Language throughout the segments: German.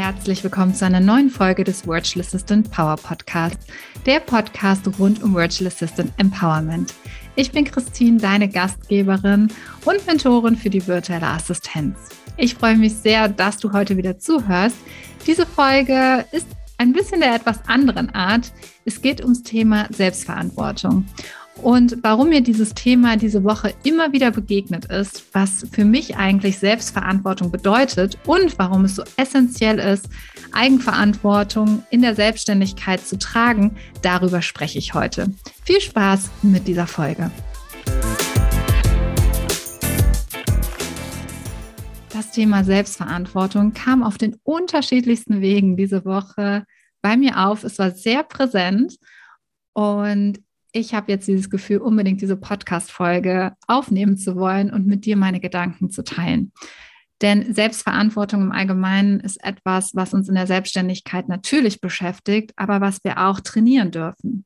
Herzlich willkommen zu einer neuen Folge des Virtual Assistant Power Podcasts, der Podcast rund um Virtual Assistant Empowerment. Ich bin Christine, deine Gastgeberin und Mentorin für die virtuelle Assistenz. Ich freue mich sehr, dass du heute wieder zuhörst. Diese Folge ist ein bisschen der etwas anderen Art. Es geht ums Thema Selbstverantwortung. Und warum mir dieses Thema diese Woche immer wieder begegnet ist, was für mich eigentlich Selbstverantwortung bedeutet und warum es so essentiell ist, Eigenverantwortung in der Selbstständigkeit zu tragen, darüber spreche ich heute. Viel Spaß mit dieser Folge. Das Thema Selbstverantwortung kam auf den unterschiedlichsten Wegen diese Woche bei mir auf. Es war sehr präsent und ich habe jetzt dieses Gefühl, unbedingt diese Podcast-Folge aufnehmen zu wollen und mit dir meine Gedanken zu teilen. Denn Selbstverantwortung im Allgemeinen ist etwas, was uns in der Selbstständigkeit natürlich beschäftigt, aber was wir auch trainieren dürfen.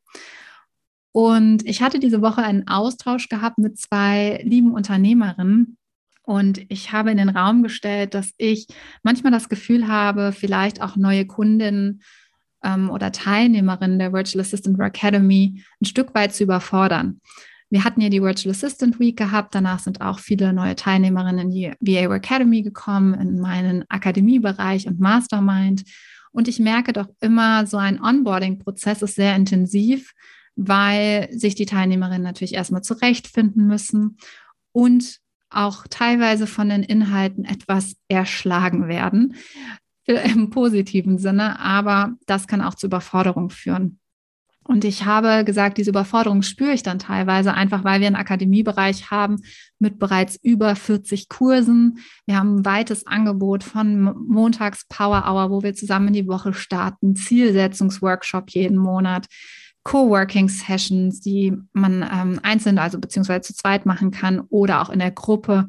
Und ich hatte diese Woche einen Austausch gehabt mit 2 lieben Unternehmerinnen. Und ich habe in den Raum gestellt, dass ich manchmal das Gefühl habe, vielleicht auch neue Kundinnen oder Teilnehmerinnen der Virtual Assistant Academy ein Stück weit zu überfordern. Wir hatten ja die Virtual Assistant Week gehabt, danach sind auch viele neue Teilnehmerinnen in die VA Academy gekommen, in meinen Akademiebereich und Mastermind. Und ich merke doch immer, so ein Onboarding-Prozess ist sehr intensiv, weil sich die Teilnehmerinnen natürlich erstmal zurechtfinden müssen und auch teilweise von den Inhalten etwas erschlagen werden. Im positiven Sinne, aber das kann auch zu Überforderung führen. Und ich habe gesagt, diese Überforderung spüre ich dann teilweise einfach, weil wir einen Akademiebereich haben mit bereits über 40 Kursen. Wir haben ein weites Angebot von Montags Power Hour, wo wir zusammen in die Woche starten, Zielsetzungsworkshop jeden Monat, Coworking-Sessions, die man einzeln, also beziehungsweise zu zweit machen kann oder auch in der Gruppe.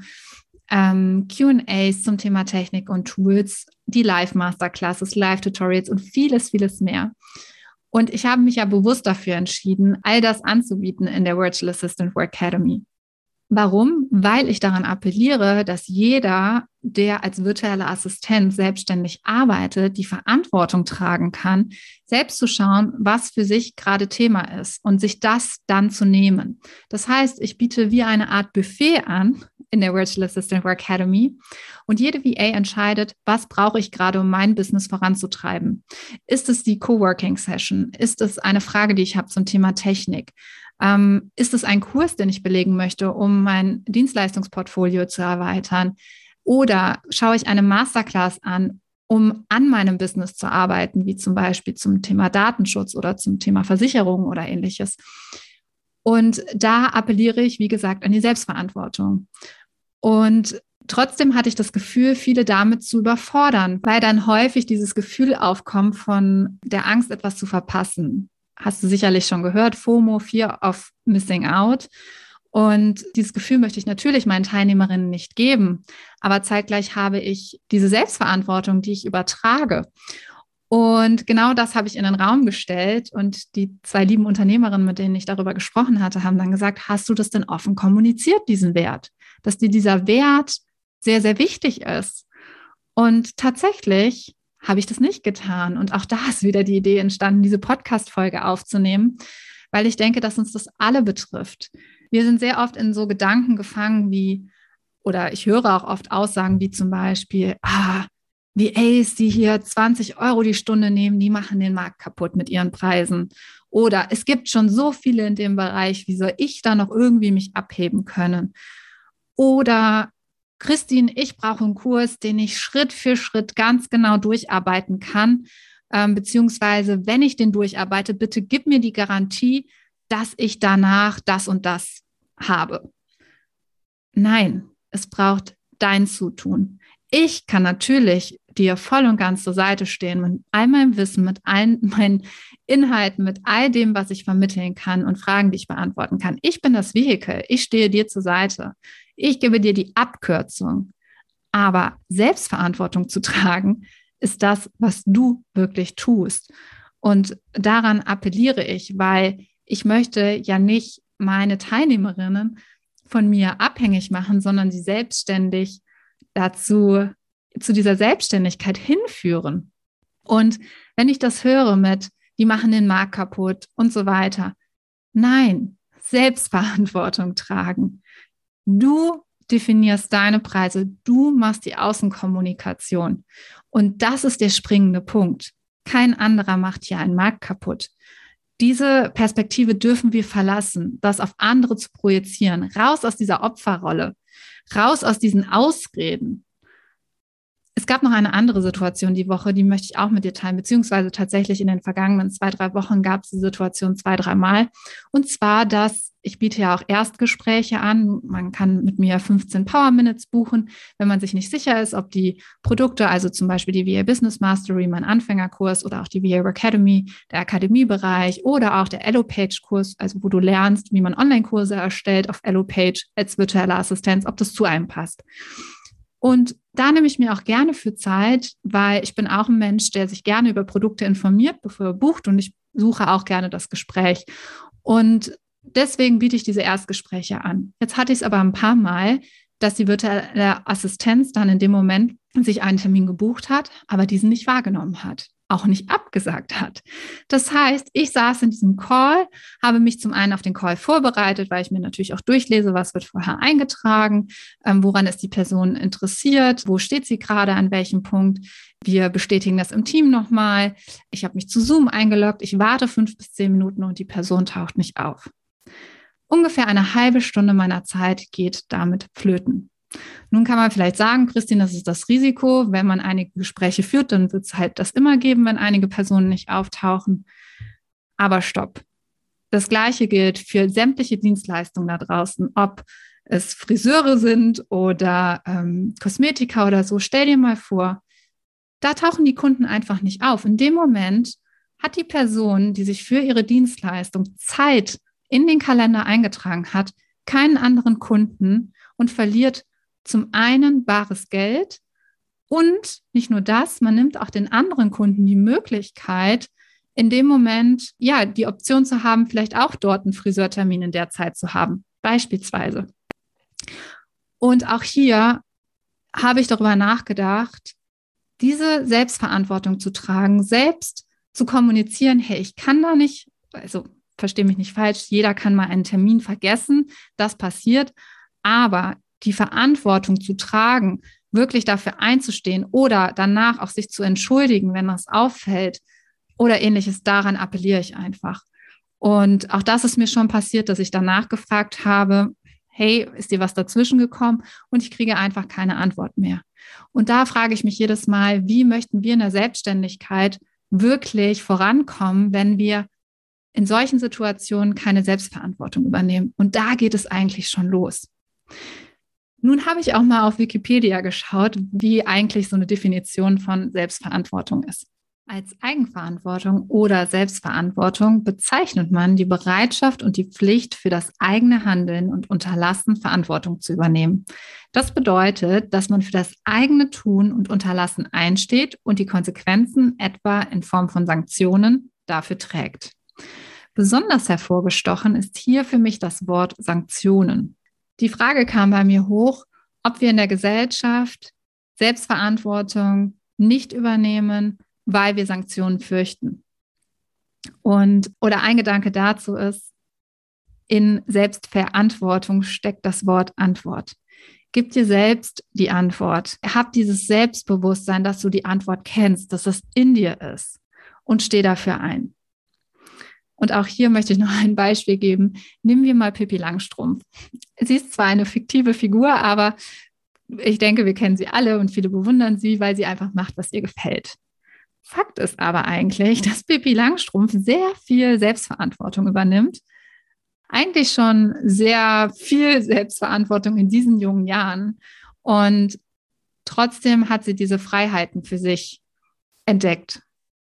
Q&As zum Thema Technik und Tools, die Live-Masterclasses, Live-Tutorials und vieles, vieles mehr. Und ich habe mich ja bewusst dafür entschieden, all das anzubieten in der Virtual Assistant Academy. Warum? Weil ich daran appelliere, dass jeder, der als virtuelle Assistent selbstständig arbeitet, die Verantwortung tragen kann, selbst zu schauen, was für sich gerade Thema ist und sich das dann zu nehmen. Das heißt, ich biete wie eine Art Buffet an in der Virtual Assistant Academy und jede VA entscheidet, was brauche ich gerade, um mein Business voranzutreiben. Ist es die Coworking-Session? Ist es eine Frage, die ich habe zum Thema Technik? Ist es ein Kurs, den ich belegen möchte, um mein Dienstleistungsportfolio zu erweitern? Oder schaue ich eine Masterclass an, um an meinem Business zu arbeiten, wie zum Beispiel zum Thema Datenschutz oder zum Thema Versicherung oder ähnliches? Und da appelliere ich, wie gesagt, an die Selbstverantwortung. Und trotzdem hatte ich das Gefühl, viele damit zu überfordern, weil dann häufig dieses Gefühl aufkommt von der Angst, etwas zu verpassen. Hast du sicherlich schon gehört, FOMO, Fear of Missing Out. Und dieses Gefühl möchte ich natürlich meinen Teilnehmerinnen nicht geben. Aber zeitgleich habe ich diese Selbstverantwortung, die ich übertrage. Und genau das habe ich in den Raum gestellt. Und die 2 lieben Unternehmerinnen, mit denen ich darüber gesprochen hatte, haben dann gesagt, hast du das denn offen kommuniziert, diesen Wert? Dass dir dieser Wert sehr, sehr wichtig ist. Und tatsächlich habe ich das nicht getan. Und auch da ist wieder die Idee entstanden, diese Podcast-Folge aufzunehmen, weil ich denke, dass uns das alle betrifft. Wir sind sehr oft in so Gedanken gefangen wie, oder ich höre auch oft Aussagen wie zum Beispiel, VAs, die hier 20 € die Stunde nehmen, die machen den Markt kaputt mit ihren Preisen. Oder es gibt schon so viele in dem Bereich, wie soll ich da noch irgendwie mich abheben können? Oder Christine, ich brauche einen Kurs, den ich Schritt für Schritt ganz genau durcharbeiten kann, beziehungsweise wenn ich den durcharbeite, bitte gib mir die Garantie, dass ich danach das und das habe. Nein, es braucht dein Zutun. Ich kann natürlich dir voll und ganz zur Seite stehen mit all meinem Wissen, mit all meinen Inhalten, mit all dem, was ich vermitteln kann und Fragen, die ich beantworten kann. Ich bin das Vehikel. Ich stehe dir zur Seite. Ich gebe dir die Abkürzung. Aber Selbstverantwortung zu tragen, ist das, was du wirklich tust. Und daran appelliere ich, weil ich möchte ja nicht meine Teilnehmerinnen von mir abhängig machen, sondern sie selbstständig zu dieser Selbstständigkeit hinführen. Und wenn ich das höre mit, die machen den Markt kaputt und so weiter, nein, Selbstverantwortung tragen. Du definierst deine Preise, du machst die Außenkommunikation. Und das ist der springende Punkt. Kein anderer macht hier einen Markt kaputt. Diese Perspektive dürfen wir verlassen, das auf andere zu projizieren, raus aus dieser Opferrolle, raus aus diesen Ausreden. Es gab noch eine andere Situation die Woche, die möchte ich auch mit dir teilen, beziehungsweise tatsächlich in den vergangenen 2-3 Wochen gab es die Situation 2-3 Mal. Und zwar, dass ich biete ja auch Erstgespräche an. Man kann mit mir 15 Power Minutes buchen, wenn man sich nicht sicher ist, ob die Produkte, also zum Beispiel die VA Business Mastery, mein Anfängerkurs oder auch die VA Academy, der Akademiebereich oder auch der EloPage-Kurs, also wo du lernst, wie man Online-Kurse erstellt auf EloPage als virtuelle Assistenz, ob das zu einem passt. Und da nehme ich mir auch gerne für Zeit, weil ich bin auch ein Mensch, der sich gerne über Produkte informiert, bevor er bucht, und ich suche auch gerne das Gespräch. Und deswegen biete ich diese Erstgespräche an. Jetzt hatte ich es aber ein paar Mal, dass die virtuelle Assistenz dann in dem Moment sich einen Termin gebucht hat, aber diesen nicht wahrgenommen hat, auch nicht abgesagt hat. Das heißt, ich saß in diesem Call, habe mich zum einen auf den Call vorbereitet, weil ich mir natürlich auch durchlese, was wird vorher eingetragen, woran ist die Person interessiert, wo steht sie gerade, an welchem Punkt. Wir bestätigen das im Team nochmal. Ich habe mich zu Zoom eingeloggt, ich warte 5 bis 10 Minuten und die Person taucht nicht auf. Ungefähr eine halbe Stunde meiner Zeit geht damit flöten. Nun kann man vielleicht sagen, Christine, das ist das Risiko. Wenn man einige Gespräche führt, dann wird es halt das immer geben, wenn einige Personen nicht auftauchen. Aber stopp. Das Gleiche gilt für sämtliche Dienstleistungen da draußen, ob es Friseure sind oder Kosmetiker oder so. Stell dir mal vor, da tauchen die Kunden einfach nicht auf. In dem Moment hat die Person, die sich für ihre Dienstleistung Zeit in den Kalender eingetragen hat, keinen anderen Kunden und verliert zum einen bares Geld und nicht nur das, man nimmt auch den anderen Kunden die Möglichkeit, in dem Moment ja die Option zu haben, vielleicht auch dort einen Friseurtermin in der Zeit zu haben, beispielsweise. Und auch hier habe ich darüber nachgedacht, diese Selbstverantwortung zu tragen, selbst zu kommunizieren, hey, ich kann da nicht, also verstehe mich nicht falsch, jeder kann mal einen Termin vergessen, das passiert, aber die Verantwortung zu tragen, wirklich dafür einzustehen oder danach auch sich zu entschuldigen, wenn das auffällt oder ähnliches, daran appelliere ich einfach. Und auch das ist mir schon passiert, dass ich danach gefragt habe, hey, ist dir was dazwischen gekommen? Und ich kriege einfach keine Antwort mehr. Und da frage ich mich jedes Mal, wie möchten wir in der Selbstständigkeit wirklich vorankommen, wenn wir in solchen Situationen keine Selbstverantwortung übernehmen? Und da geht es eigentlich schon los. Nun habe ich auch mal auf Wikipedia geschaut, wie eigentlich so eine Definition von Selbstverantwortung ist. Als Eigenverantwortung oder Selbstverantwortung bezeichnet man die Bereitschaft und die Pflicht für das eigene Handeln und Unterlassen Verantwortung zu übernehmen. Das bedeutet, dass man für das eigene Tun und Unterlassen einsteht und die Konsequenzen etwa in Form von Sanktionen dafür trägt. Besonders hervorgestochen ist hier für mich das Wort Sanktionen. Die Frage kam bei mir hoch, ob wir in der Gesellschaft Selbstverantwortung nicht übernehmen, weil wir Sanktionen fürchten. Oder ein Gedanke dazu ist, in Selbstverantwortung steckt das Wort Antwort. Gib dir selbst die Antwort. Hab dieses Selbstbewusstsein, dass du die Antwort kennst, dass das in dir ist, und steh dafür ein. Und auch hier möchte ich noch ein Beispiel geben. Nehmen wir mal Pippi Langstrumpf. Sie ist zwar eine fiktive Figur, aber ich denke, wir kennen sie alle und viele bewundern sie, weil sie einfach macht, was ihr gefällt. Fakt ist aber eigentlich, dass Pippi Langstrumpf sehr viel Selbstverantwortung übernimmt. Eigentlich schon sehr viel Selbstverantwortung in diesen jungen Jahren. Und trotzdem hat sie diese Freiheiten für sich entdeckt.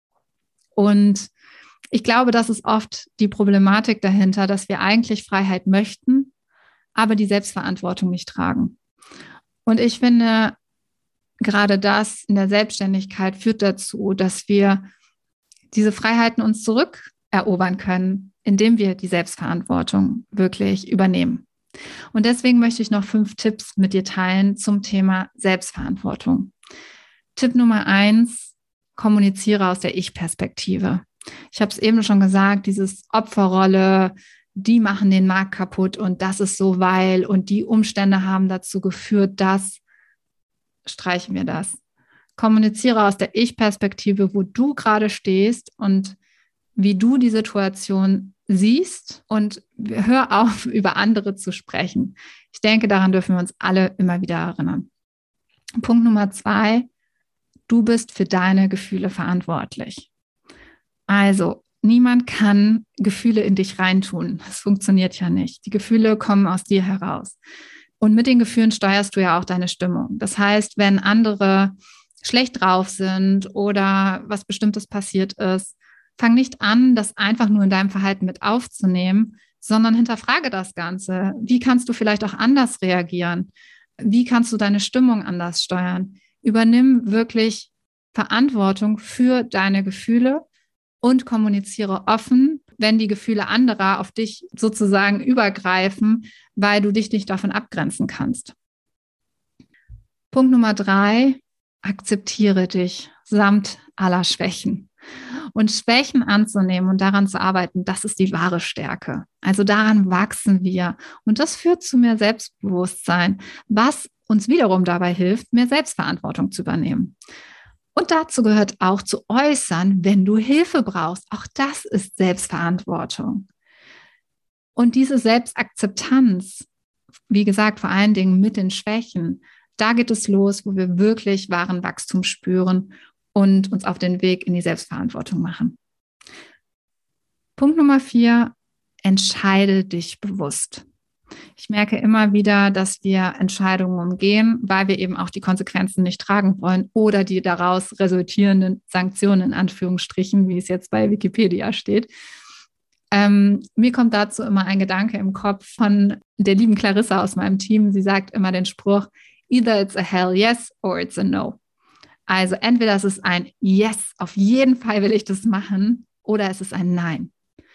Und ich glaube, das ist oft die Problematik dahinter, dass wir eigentlich Freiheit möchten, aber die Selbstverantwortung nicht tragen. Und ich finde, gerade das in der Selbstständigkeit führt dazu, dass wir diese Freiheiten uns zurückerobern können, indem wir die Selbstverantwortung wirklich übernehmen. Und deswegen möchte ich noch 5 Tipps mit dir teilen zum Thema Selbstverantwortung. Tipp Nummer 1, kommuniziere aus der Ich-Perspektive. Ich habe es eben schon gesagt, dieses Opferrolle, die machen den Markt kaputt und das ist so, weil und die Umstände haben dazu geführt, dass, streichen wir das. Kommuniziere aus der Ich-Perspektive, wo du gerade stehst und wie du die Situation siehst und hör auf, über andere zu sprechen. Ich denke, daran dürfen wir uns alle immer wieder erinnern. Punkt Nummer 2, du bist für deine Gefühle verantwortlich. Also, niemand kann Gefühle in dich reintun. Das funktioniert ja nicht. Die Gefühle kommen aus dir heraus. Und mit den Gefühlen steuerst du ja auch deine Stimmung. Das heißt, wenn andere schlecht drauf sind oder was Bestimmtes passiert ist, fang nicht an, das einfach nur in deinem Verhalten mit aufzunehmen, sondern hinterfrage das Ganze. Wie kannst du vielleicht auch anders reagieren? Wie kannst du deine Stimmung anders steuern? Übernimm wirklich Verantwortung für deine Gefühle und kommuniziere offen, wenn die Gefühle anderer auf dich sozusagen übergreifen, weil du dich nicht davon abgrenzen kannst. Punkt Nummer 3, akzeptiere dich samt aller Schwächen. Und Schwächen anzunehmen und daran zu arbeiten, das ist die wahre Stärke. Also daran wachsen wir. Und das führt zu mehr Selbstbewusstsein, was uns wiederum dabei hilft, mehr Selbstverantwortung zu übernehmen. Und dazu gehört auch zu äußern, wenn du Hilfe brauchst. Auch das ist Selbstverantwortung. Und diese Selbstakzeptanz, wie gesagt, vor allen Dingen mit den Schwächen, da geht es los, wo wir wirklich wahren Wachstum spüren und uns auf den Weg in die Selbstverantwortung machen. Punkt Nummer 4, entscheide dich bewusst. Ich merke immer wieder, dass wir Entscheidungen umgehen, weil wir eben auch die Konsequenzen nicht tragen wollen oder die daraus resultierenden Sanktionen in Anführungsstrichen, wie es jetzt bei Wikipedia steht. Mir kommt dazu immer ein Gedanke im Kopf von der lieben Clarissa aus meinem Team. Sie sagt immer den Spruch, either it's a hell yes or it's a no. Also entweder es ist ein Yes, auf jeden Fall will ich das machen, oder es ist ein Nein.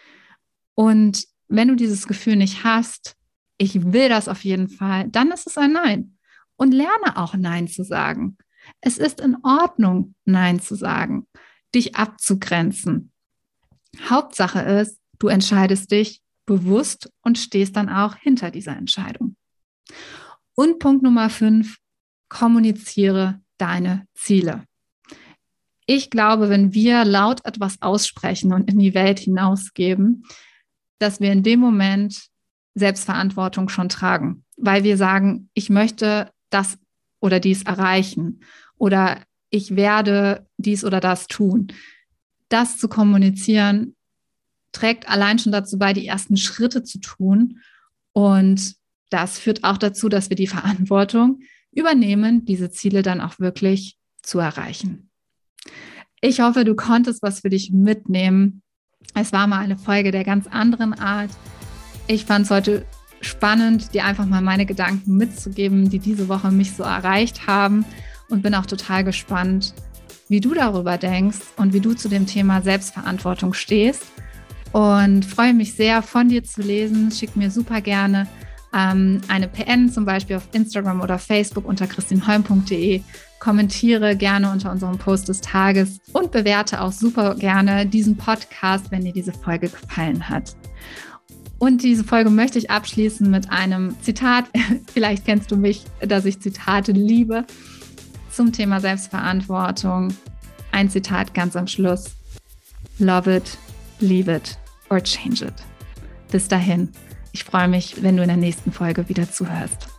Und wenn du dieses Gefühl nicht hast, ich will das auf jeden Fall, dann ist es ein Nein. Und lerne auch Nein zu sagen. Es ist in Ordnung, Nein zu sagen, dich abzugrenzen. Hauptsache ist, du entscheidest dich bewusst und stehst dann auch hinter dieser Entscheidung. Und Punkt Nummer 5, kommuniziere deine Ziele. Ich glaube, wenn wir laut etwas aussprechen und in die Welt hinausgeben, dass wir in dem Moment Selbstverantwortung schon tragen, weil wir sagen, ich möchte das oder dies erreichen oder ich werde dies oder das tun. Das zu kommunizieren, trägt allein schon dazu bei, die ersten Schritte zu tun. Und das führt auch dazu, dass wir die Verantwortung übernehmen, diese Ziele dann auch wirklich zu erreichen. Ich hoffe, du konntest was für dich mitnehmen. Es war mal eine Folge der ganz anderen Art. Ich fand es heute spannend, dir einfach mal meine Gedanken mitzugeben, die diese Woche mich so erreicht haben, und bin auch total gespannt, wie du darüber denkst und wie du zu dem Thema Selbstverantwortung stehst. Und freue mich sehr, von dir zu lesen. Schick mir super gerne eine PN, zum Beispiel auf Instagram oder Facebook unter christinholm.de. Kommentiere gerne unter unserem Post des Tages und bewerte auch super gerne diesen Podcast, wenn dir diese Folge gefallen hat. Und diese Folge möchte ich abschließen mit einem Zitat. Vielleicht kennst du mich, dass ich Zitate liebe, zum Thema Selbstverantwortung. Ein Zitat ganz am Schluss. Love it, leave it or change it. Bis dahin. Ich freue mich, wenn du in der nächsten Folge wieder zuhörst.